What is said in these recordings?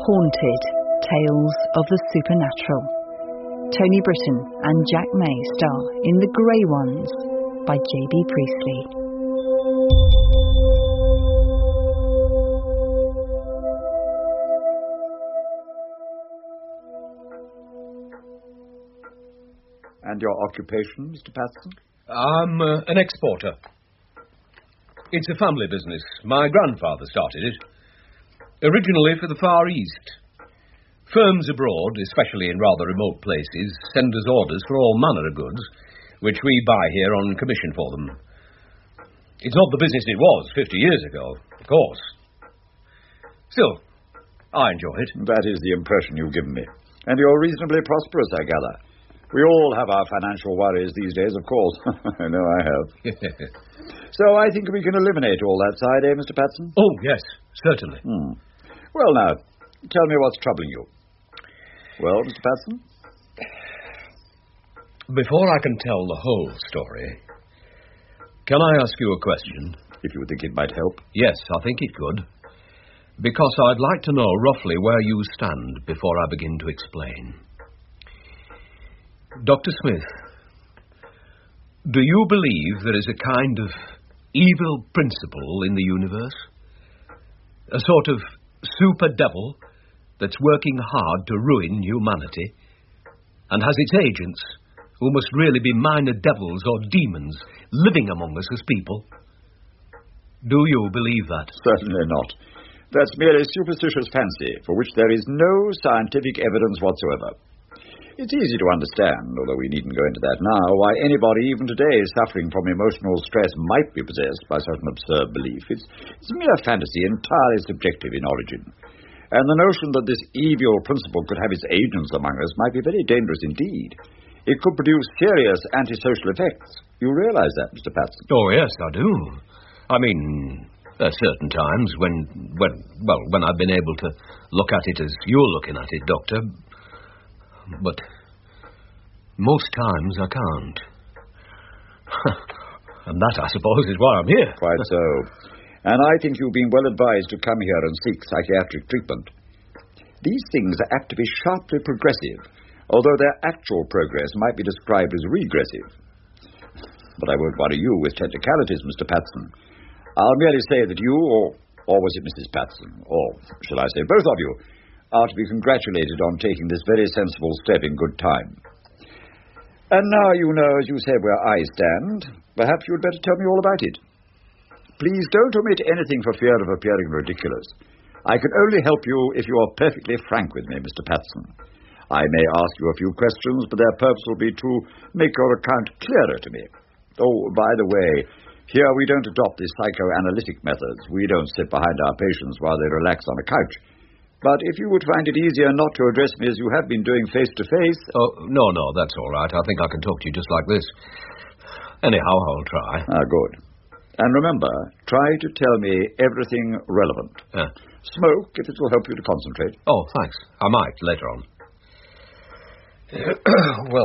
Haunted: Tales of the Supernatural. Tony Britton and Jack May star in The Grey Ones by J.B. Priestley. And your occupation, Mr. Patson? I'm an exporter. It's a family business. My grandfather started it. Originally for the Far East. Firms abroad, especially in rather remote places, send us orders for all manner of goods, which we buy here on commission for them. It's not the business it was 50 years ago, of course. Still, I enjoy it. That is the impression you've given me. And you're reasonably prosperous, I gather. We all have our financial worries these days, of course. I know I have. So I think we can eliminate all that side, eh, Mr. Patson? Oh, yes, certainly. Well, now, tell me what's troubling you. Well, Mr. Patson? Before I can tell the whole story, can I ask you a question? If you think it might help. Yes, I think it could. Because I'd like to know roughly where you stand before I begin to explain. Dr. Smith, do you believe there is a kind of evil principle in the universe? A sort of super devil that's working hard to ruin humanity and has its agents who must really be minor devils or demons living among us as people? Do you believe that? Certainly not. That's merely superstitious fancy for which there is no scientific evidence whatsoever. It's easy to understand, although we needn't go into that now, why anybody, even today, suffering from emotional stress might be possessed by such an absurd belief. It's a mere fantasy, entirely subjective in origin. And the notion that this evil principle could have its agents among us might be very dangerous indeed. It could produce serious antisocial effects. You realize that, Mr. Patson? Oh, yes, I do. I mean, at certain times when I've been able to look at it as you're looking at it, Doctor. But most times I can't. And that, I suppose, is why I'm here. Quite so. And I think you've been well advised to come here and seek psychiatric treatment. These things are apt to be sharply progressive, although their actual progress might be described as regressive. But I won't worry you with technicalities, Mr. Patson. I'll merely say that you, or was it Mrs. Patson, or shall I say both of you, are to be congratulated on taking this very sensible step in good time. And now you know, as you say, where I stand. Perhaps you'd better tell me all about it. Please don't omit anything for fear of appearing ridiculous. I can only help you if you are perfectly frank with me, Mr. Patson. I may ask you a few questions, but their purpose will be to make your account clearer to me. Oh, by the way, here we don't adopt the psychoanalytic methods. We don't sit behind our patients while they relax on a couch. But if you would find it easier not to address me as you have been doing face-to-face... Oh, no, that's all right. I think I can talk to you just like this. Anyhow, I'll try. Good. And remember, try to tell me everything relevant. Smoke, if it will help you to concentrate. Oh, thanks. I might, later on. Well,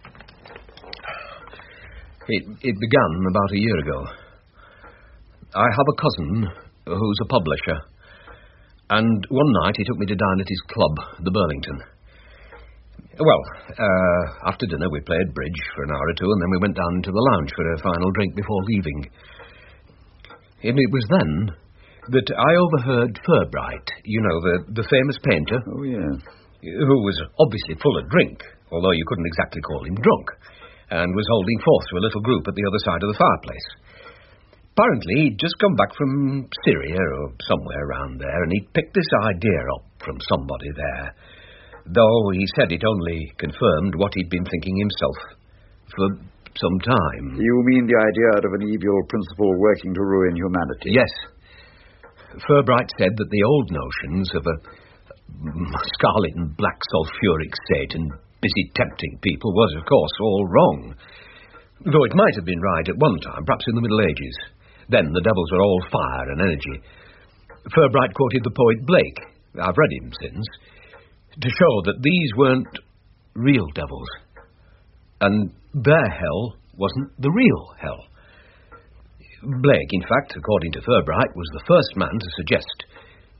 it began about a year ago. I have a cousin who's a publisher. And one night he took me to dine at his club, the Burlington. Well, after dinner we played bridge for an hour or two, and then we went down to the lounge for a final drink before leaving. And it was then that I overheard Furbright, you know, the famous painter. Oh, yeah. Who was obviously full of drink, although you couldn't exactly call him drunk, and was holding forth to a little group at the other side of the fireplace. Apparently, he'd just come back from Syria or somewhere around there, and he'd picked this idea up from somebody there, though he said it only confirmed what he'd been thinking himself for some time. You mean the idea of an evil principle working to ruin humanity? Yes. Furbright said that the old notions of a scarlet and black sulphuric Satan busy tempting people was, of course, all wrong, though it might have been right at one time, perhaps in the Middle Ages. Then the devils were all fire and energy. Furbright quoted the poet Blake, I've read him since, to show that these weren't real devils, and their hell wasn't the real hell. Blake, in fact, according to Furbright, was the first man to suggest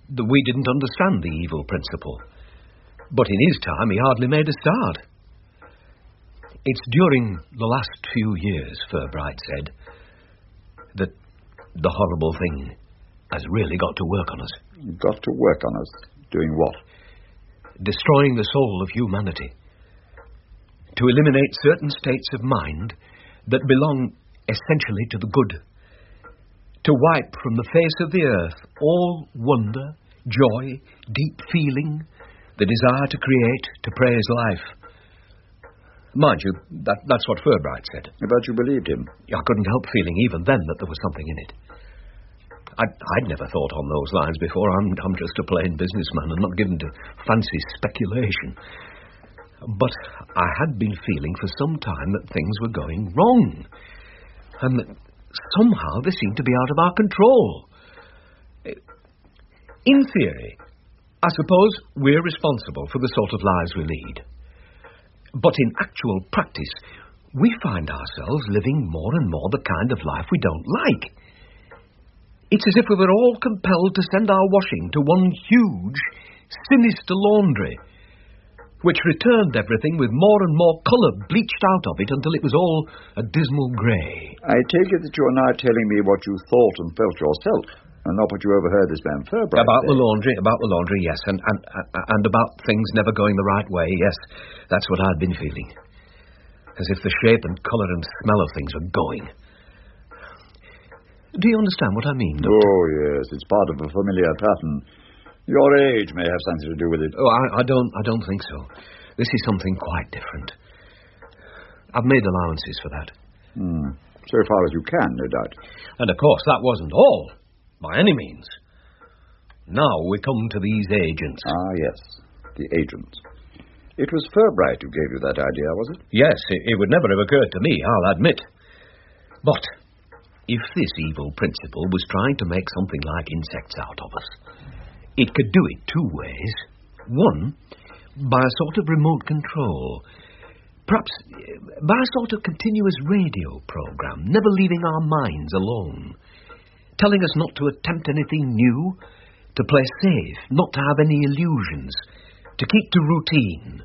that we didn't understand the evil principle. But in his time, he hardly made a start. It's during the last few years, Furbright said, that the horrible thing has really got to work on us. Got to work on us? Doing what? Destroying the soul of humanity. To eliminate certain states of mind that belong essentially to the good. To wipe from the face of the earth all wonder, joy, deep feeling, the desire to create, to praise life. Mind you, that's what Furbright said. But you believed him? I couldn't help feeling even then that there was something in it. I'd never thought on those lines before. I'm just a plain businessman and not given to fancy speculation. But I had been feeling for some time that things were going wrong. And that somehow they seemed to be out of our control. In theory, I suppose we're responsible for the sort of lives we lead. But in actual practice, we find ourselves living more and more the kind of life we don't like. It's as if we were all compelled to send our washing to one huge, sinister laundry, which returned everything with more and more colour bleached out of it until it was all a dismal grey. I take it that you're now telling me what you thought and felt yourself, and not what you overheard this man Furbright About the laundry, yes, and about things never going the right way, yes. That's what I'd been feeling. As if the shape and colour and smell of things were going. Do you understand what I mean, Doctor? Oh, yes, it's part of a familiar pattern. Your age may have something to do with it. Oh, I don't think so. This is something quite different. I've made allowances for that. So far as you can, no doubt. And of course, that wasn't all, by any means. Now we come to these agents. Ah, yes, the agents. It was Furbright who gave you that idea, was it? Yes, it would never have occurred to me, I'll admit. But if this evil principle was trying to make something like insects out of us, it could do it two ways. One, by a sort of remote control. Perhaps by a sort of continuous radio program, never leaving our minds alone. Telling us not to attempt anything new, to play safe, not to have any illusions, to keep to routine.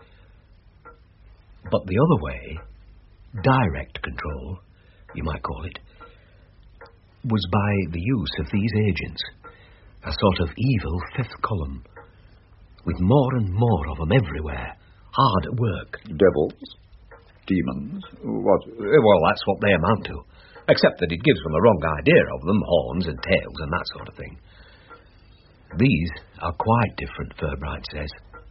But the other way, direct control, you might call it, was by the use of these agents. A sort of evil fifth column, with more and more of them everywhere, hard at work. Devils? Demons? What? Well, that's what they amount to, except that it gives them a wrong idea of them, horns and tails and that sort of thing. These are quite different, Furbright says.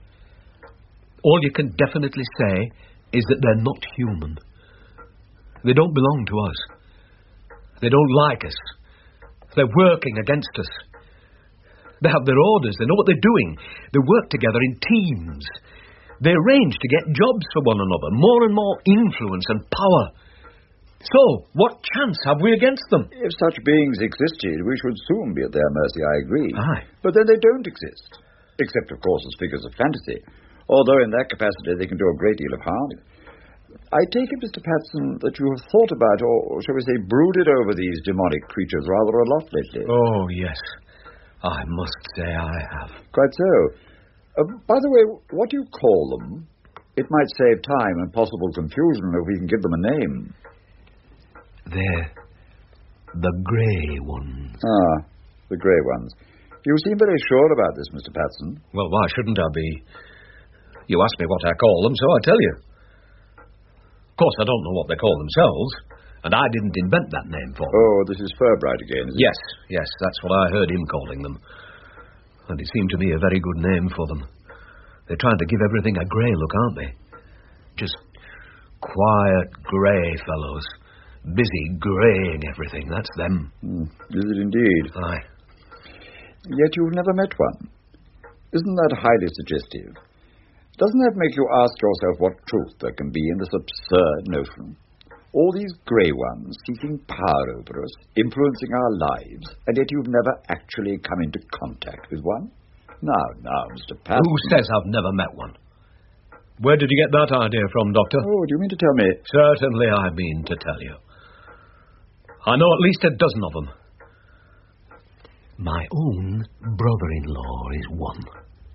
All you can definitely say is that they're not human. They don't belong to us. They don't like us. They're working against us. They have their orders, they know what they're doing. They work together in teams. They arrange to get jobs for one another, more and more influence and power. So, what chance have we against them? If such beings existed, we should soon be at their mercy, I agree. Aye. But then they don't exist. Except, of course, as figures of fantasy. Although in that capacity they can do a great deal of harm. I take it, Mr. Patson, that you have thought about, or shall we say, brooded over these demonic creatures rather a lot lately. Oh, yes. I must say I have. Quite so. By the way, what do you call them? It might save time and possible confusion if we can give them a name. They're the grey ones. Ah, the grey ones. You seem very sure about this, Mr. Patson. Well, why shouldn't I be? You asked me what I call them, so I tell you. Of course, I don't know what they call themselves, and I didn't invent that name for them. Oh, this is Furbright again, is it? Yes, that's what I heard him calling them. And it seemed to me a very good name for them. They're trying to give everything a grey look, aren't they? Just quiet, grey fellows. Busy greying everything, that's them. Is it indeed? Aye. Yet you've never met one. Isn't that highly suggestive? Doesn't that make you ask yourself what truth there can be in this absurd notion? All these grey ones seeking power over us, influencing our lives, and yet you've never actually come into contact with one? Now, Mr. Patson. Who says I've never met one? Where did you get that idea from, Doctor? Oh, do you mean to tell me? Certainly I mean to tell you. I know at least a dozen of them. My own brother-in-law is one.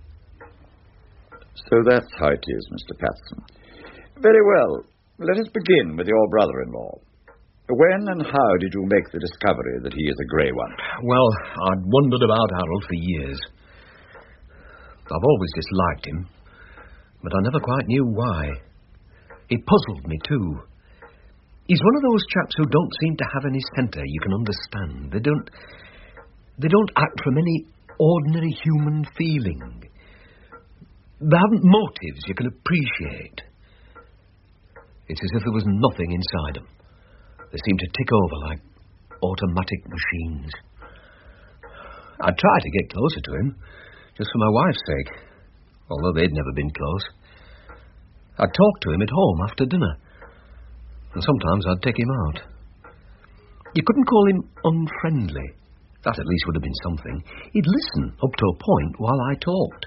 So that's how it is, Mr. Patson. Very well. Let us begin with your brother-in-law. When and how did you make the discovery that he is a grey one? Well, I'd wondered about Harold for years. I've always disliked him, but I never quite knew why. It puzzled me, too. He's one of those chaps who don't seem to have any centre you can understand. They don't act from any ordinary human feeling. They haven't motives you can appreciate. It's as if there was nothing inside them. They seem to tick over like automatic machines. I tried to get closer to him, just for my wife's sake, although they'd never been close. I'd talk to him at home after dinner, and sometimes I'd take him out. You couldn't call him unfriendly. That at least would have been something. He'd listen up to a point while I talked.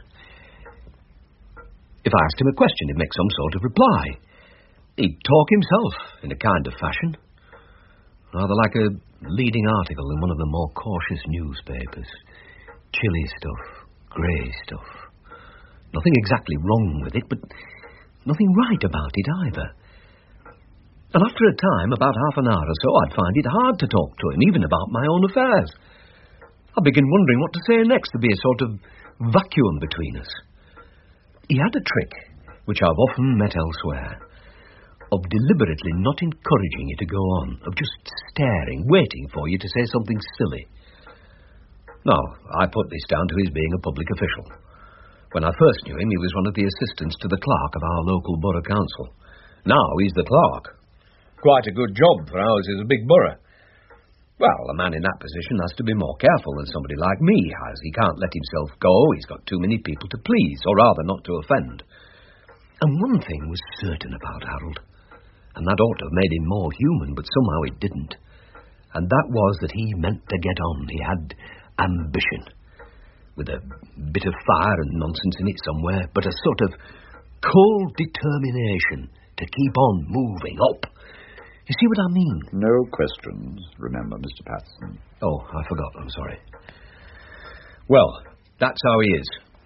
If I asked him a question, he'd make some sort of reply. He'd talk himself in a kind of fashion, rather like a leading article in one of the more cautious newspapers. Chilly stuff, grey stuff. Nothing exactly wrong with it, but nothing right about it either. And after a time, about half an hour or so, I'd find it hard to talk to him, even about my own affairs. I'd begin wondering what to say next. There'd be a sort of vacuum between us. He had a trick, which I've often met elsewhere, of deliberately not encouraging you to go on, of just staring, waiting for you to say something silly. Now, I put this down to his being a public official. When I first knew him, he was one of the assistants to the clerk of our local borough council. Now he's the clerk. Quite a good job for ours is a big borough. Well, a man in that position has to be more careful than somebody like me has. He can't let himself go. He's got too many people to please, or rather not to offend. And one thing was certain about Harold, and that ought to have made him more human, but somehow it didn't. And that was that he meant to get on. He had ambition, with a bit of fire and nonsense in it somewhere, but a sort of cold determination to keep on moving up. You see what I mean? No questions, remember, Mr. Patson. Oh, I forgot. I'm sorry. Well, that's how he is.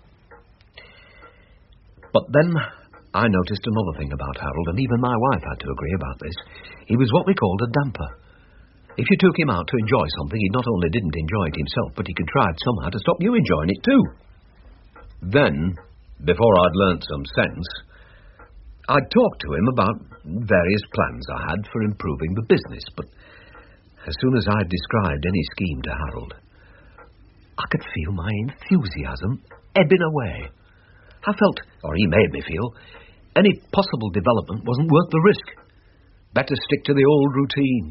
But then I noticed another thing about Harold, and even my wife had to agree about this. He was what we called a damper. If you took him out to enjoy something, he not only didn't enjoy it himself, but he contrived somehow to stop you enjoying it too. Then, before I'd learnt some sense, I'd talked to him about various plans I had for improving the business, but as soon as I'd described any scheme to Harold, I could feel my enthusiasm ebbing away. I felt, or he made me feel, any possible development wasn't worth the risk. Better stick to the old routine.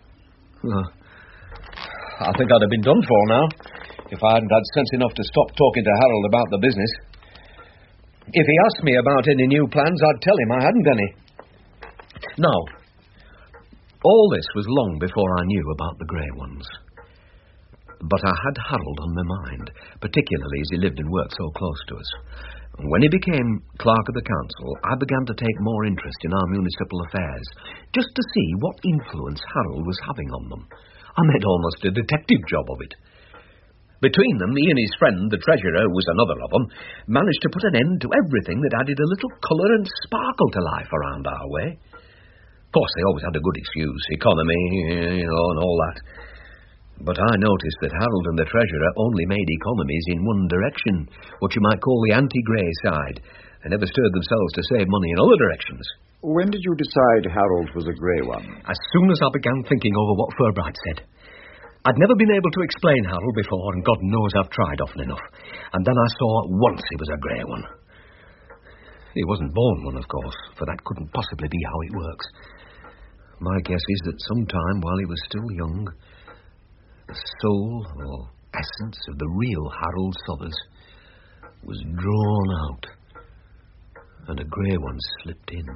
I think I'd have been done for now if I hadn't had sense enough to stop talking to Harold about the business. If he asked me about any new plans, I'd tell him I hadn't any. Now, all this was long before I knew about the grey ones. But I had Harold on my mind, particularly as he lived and worked so close to us. And when he became clerk of the council, I began to take more interest in our municipal affairs, just to see what influence Harold was having on them. I made almost a detective job of it. Between them, he and his friend, the treasurer, who was another of them, managed to put an end to everything that added a little colour and sparkle to life around our way. Of course, they always had a good excuse, economy, and all that. But I noticed that Harold and the treasurer only made economies in one direction, what you might call the anti-grey side, and never stirred themselves to save money in other directions. When did you decide Harold was a grey one? As soon as I began thinking over what Furbright said. I'd never been able to explain Harold before, and God knows I've tried often enough. And then I saw at once he was a grey one. He wasn't born one, of course, for that couldn't possibly be how it works. My guess is that sometime while he was still young, the soul or essence of the real Harold Southers was drawn out, and a grey one slipped in.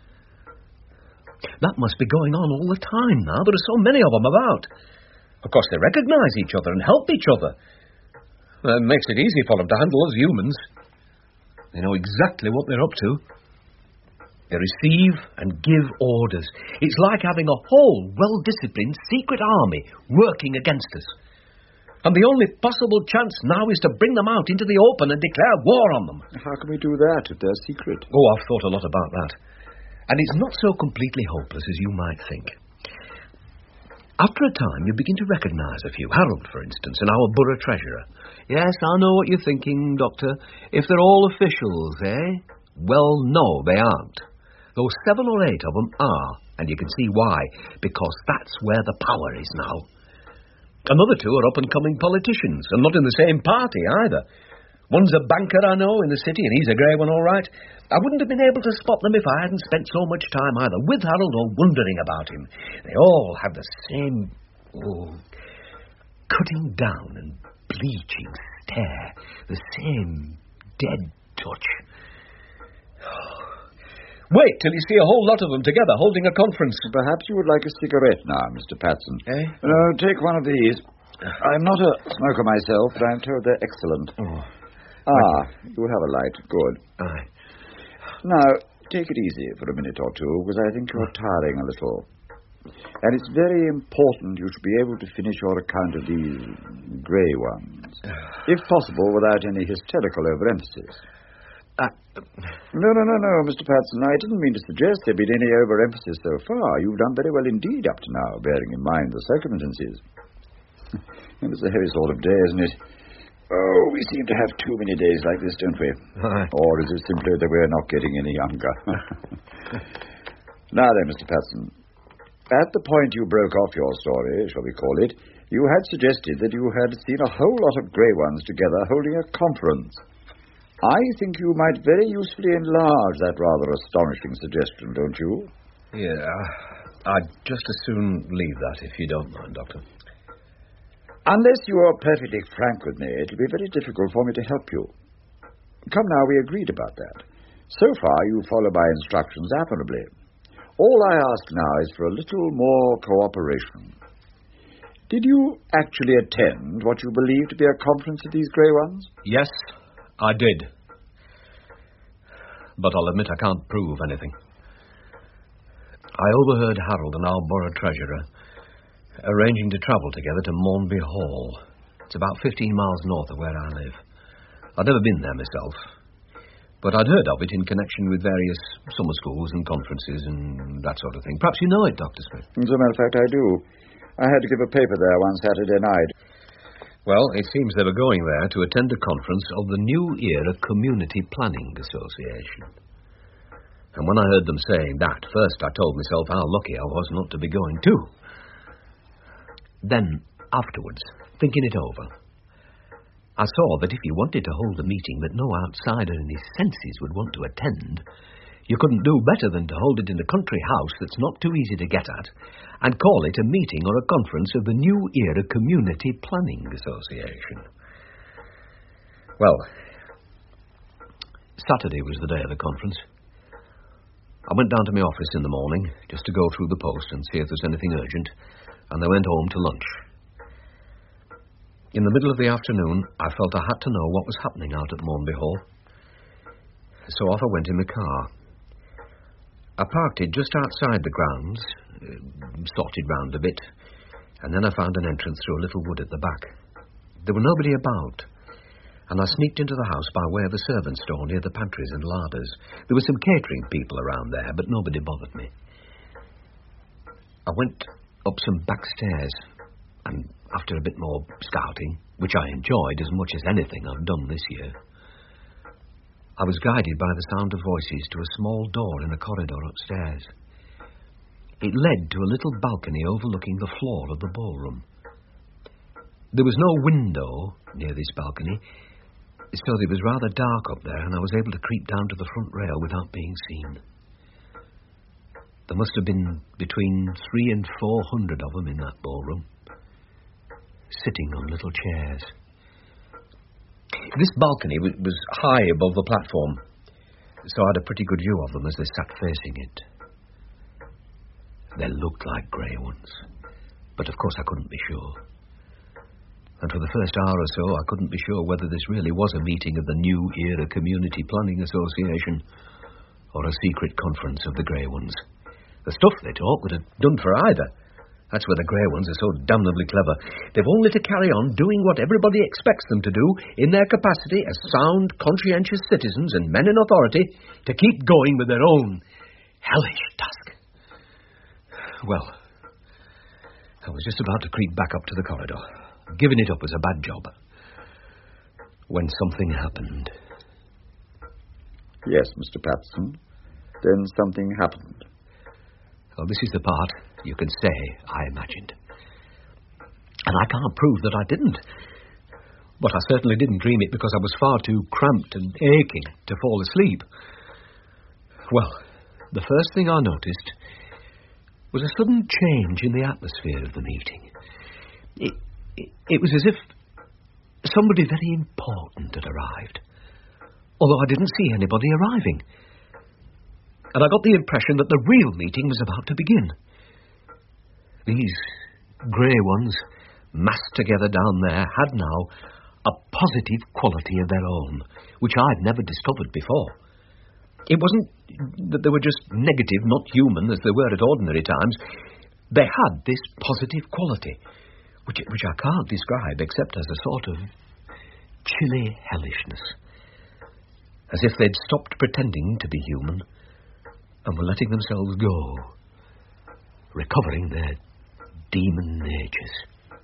That must be going on all the time now. There are so many of them about. Of course, they recognise each other and help each other. It makes it easy for them to handle us humans. They know exactly what they're up to. They receive and give orders. It's like having a whole, well-disciplined secret army working against us. And the only possible chance now is to bring them out into the open and declare war on them. How can we do that if they're secret? Oh, I've thought a lot about that. And it's not so completely hopeless as you might think. After a time, you begin to recognise a few. Harold, for instance, and our borough treasurer. Yes, I know what you're thinking, Doctor. If they're all officials, eh? Well, no, they aren't. Though 7 or 8 of them are, and you can see why. Because that's where the power is now. Another 2 are up-and-coming politicians, and not in the same party either. One's a banker, I know, in the city, and he's a grey one, all right. I wouldn't have been able to spot them if I hadn't spent so much time either with Harold or wondering about him. They all have the same, cutting down and bleaching stare, the same dead touch. Wait till you see a whole lot of them together holding a conference. Perhaps you would like a cigarette now, Mr. Patson. Eh? No, take one of these. I'm not a smoker myself, but I'm told they're excellent. You have a light. Good. Aye. Now, take it easy for a minute or two, because I think you're tiring a little. And it's very important you should be able to finish your account of these grey ones. If possible, without any hysterical overemphasis. No, Mr. Patson. I didn't mean to suggest there be any overemphasis so far. You've done very well indeed up to now, bearing in mind the circumstances. It's a heavy sort of day, isn't it? Oh, we seem to have too many days like this, don't we? Or is it simply that we're not getting any younger? Now then, Mr. Patson, at the point you broke off your story, shall we call it, you had suggested that you had seen a whole lot of grey ones together holding a conference. I think you might very usefully enlarge that rather astonishing suggestion, don't you? Yeah, I'd just as soon leave that, if you don't mind, Doctor. Unless you are perfectly frank with me, it'll be very difficult for me to help you. Come now, we agreed about that. So far, you follow my instructions admirably. All I ask now is for a little more cooperation. Did you actually attend what you believe to be a conference of these grey ones? Yes, I did. But I'll admit I can't prove anything. I overheard Harold and our borough treasurer arranging to travel together to Mornby Hall. It's about 15 miles north of where I live. I'd never been there myself, but I'd heard of it in connection with various summer schools and conferences and that sort of thing. Perhaps you know it, Dr. Smith. As a matter of fact, I do. I had to give a paper there one Saturday night. Well, it seems they were going there to attend a conference of the New Era Community Planning Association. And when I heard them saying that, first I told myself how lucky I was not to be going too. Then, afterwards, thinking it over, I saw that if you wanted to hold a meeting that no outsider in his senses would want to attend, you couldn't do better than to hold it in a country house that's not too easy to get at, and call it a meeting or a conference of the New Era Community Planning Association. Well, Saturday was the day of the conference. I went down to my office in the morning, just to go through the post and see if there's anything urgent, and I went home to lunch. In the middle of the afternoon, I felt I had to know what was happening out at Mornby Hall. So off I went in the car. I parked it just outside the grounds, sorted round a bit, and then I found an entrance through a little wood at the back. There were nobody about, and I sneaked into the house by way of the servants' store near the pantries and larders. There were some catering people around there, but nobody bothered me. I went up some back stairs, and after a bit more scouting, which I enjoyed as much as anything I've done this year, I was guided by the sound of voices to a small door in the corridor upstairs. It led to a little balcony overlooking the floor of the ballroom. There was no window near this balcony, so it was rather dark up there, and I was able to creep down to the front rail without being seen. There must have been between 300 and 400 of them in that ballroom, sitting on little chairs. This balcony was high above the platform, so I had a pretty good view of them as they sat facing it. They looked like grey ones, but of course I couldn't be sure. And for the first hour or so, I couldn't be sure whether this really was a meeting of the New Era Community Planning Association or a secret conference of the grey ones. The stuff they taught would have done for either, That's where the grey ones are so damnably clever. They've only to carry on doing what everybody expects them to do in their capacity as sound, conscientious citizens and men in authority to keep going with their own hellish task. Well, I was just about to creep back up to the corridor, giving it up as a bad job, when something happened. Yes, Mr. Patterson. Then something happened. Well, this is the part you can say I imagined. And I can't prove that I didn't. But I certainly didn't dream it because I was far too cramped and aching to fall asleep. Well, the first thing I noticed was a sudden change in the atmosphere of the meeting. It was as if somebody very important had arrived, although I didn't see anybody arriving. And I got the impression that the real meeting was about to begin. These grey ones, massed together down there, had now a positive quality of their own, which I'd never discovered before. It wasn't that they were just negative, not human, as they were at ordinary times. They had this positive quality, which I can't describe except as a sort of chilly hellishness. As if they'd stopped pretending to be human and were letting themselves go, recovering their demon natures.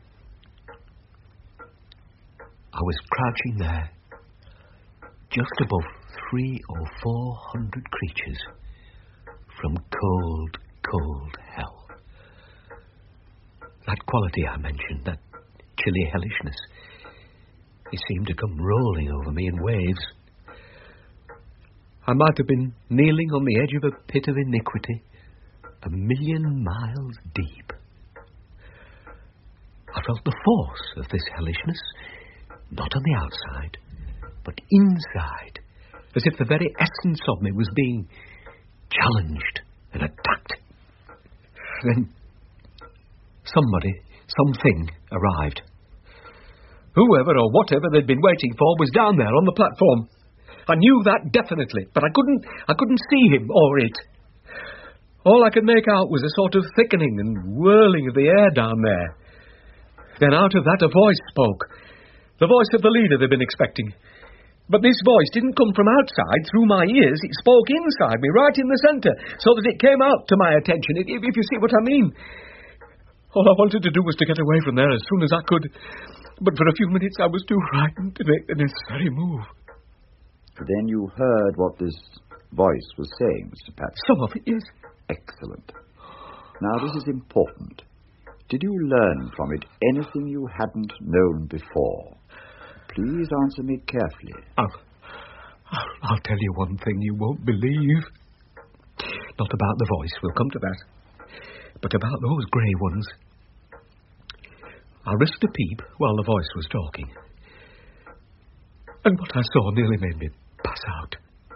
I was crouching there, just above 300 or 400 creatures from cold, cold hell. That quality I mentioned, that chilly hellishness, it seemed to come rolling over me in waves. I might have been kneeling on the edge of a pit of iniquity, 1,000,000 miles deep. I felt the force of this hellishness, not on the outside, but inside, as if the very essence of me was being challenged and attacked. Then somebody, something arrived. Whoever or whatever they'd been waiting for was down there on the platform. I knew that definitely, but I couldn't see him or it. All I could make out was a sort of thickening and whirling of the air down there. Then out of that a voice spoke, the voice of the leader they'd been expecting. But this voice didn't come from outside through my ears, it spoke inside me, right in the centre, so that it came out to my attention, if you see what I mean. All I wanted to do was to get away from there as soon as I could, but for a few minutes I was too frightened to make the necessary move. Then you heard what this voice was saying, Mr. Patterson? Some of it, yes. Excellent. Now, this is important. Did you learn from it anything you hadn't known before? Please answer me carefully. I'll tell you one thing you won't believe. Not about the voice, we'll come to that. But about those grey ones. I risked a peep while the voice was talking. And what I saw nearly made me pass out.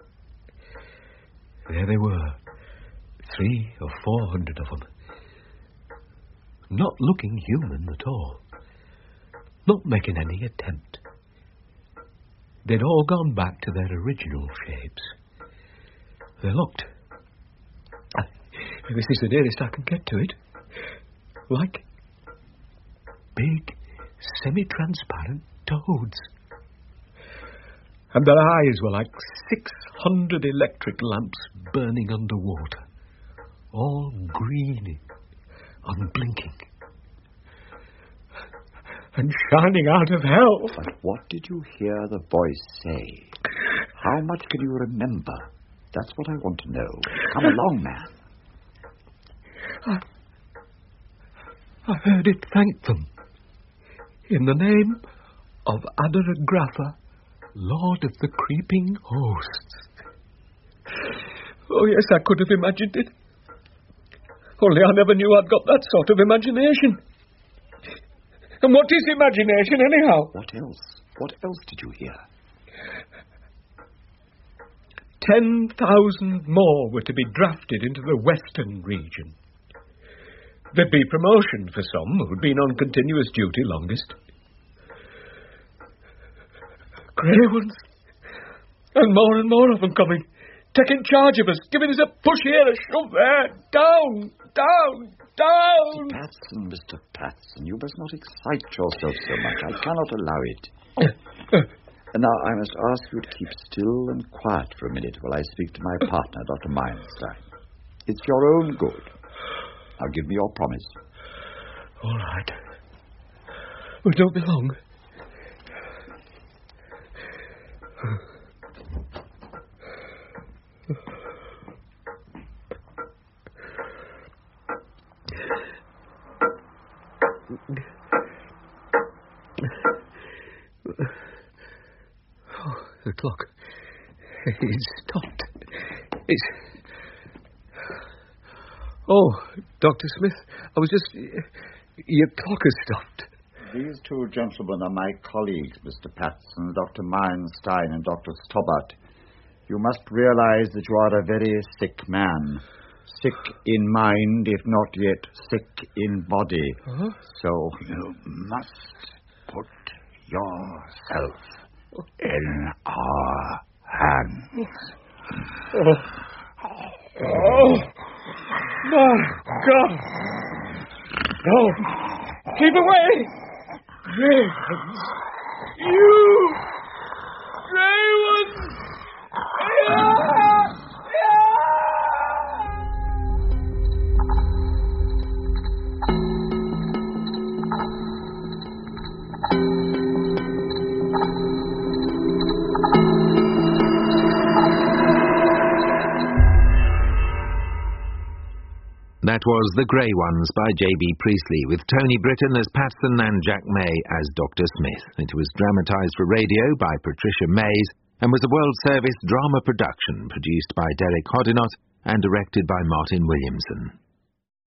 There they were, 300 or 400 of them. Not looking human at all. Not making any attempt. They'd all gone back to their original shapes. They looked, this is the nearest I can get to it, like big, semi-transparent toads. And their eyes were like 600 electric lamps burning underwater, all greeny, unblinking, and shining out of hell. But what did you hear the voice say? How much can you remember? That's what I want to know. Come along, man. I heard it thank them. In the name of Adaragrafa, Lord of the Creeping Hosts. Oh, yes, I could have imagined it. Only I never knew I'd got that sort of imagination. And what is imagination, anyhow? What else? What else did you hear? 10,000 more were to be drafted into the Western region. There'd be promotion for some who'd been on continuous duty longest. Grey ones. And more of them coming. Taking charge of us, giving us a push here, a shove there. Down, down, down! Mr. Patson, you must not excite yourself so much. I cannot allow it. Now, I must ask you to keep still and quiet for a minute while I speak to my partner, Dr. Meilenstein. It's your own good. Now, give me your promise. All right. Well, don't be long. Oh, the clock. It's stopped. It's... Oh, Dr. Smith, I was just... Your clock has stopped. These two gentlemen are my colleagues, Mr. Patson, Dr. Meilenstein and Dr. Stobbart. You must realize that you are a very sick man. Sick in mind, if not yet sick in body. Huh? So you must put yourself in our hands. Oh, my God! No! Keep away! Grey ones! You! Grey ones! That was The Grey Ones by J.B. Priestley, with Tony Britton as Patson and Jack May as Dr. Smith. It was dramatised for radio by Patricia Mays and was a World Service drama production produced by Derek Hodinott and directed by Martin Williamson.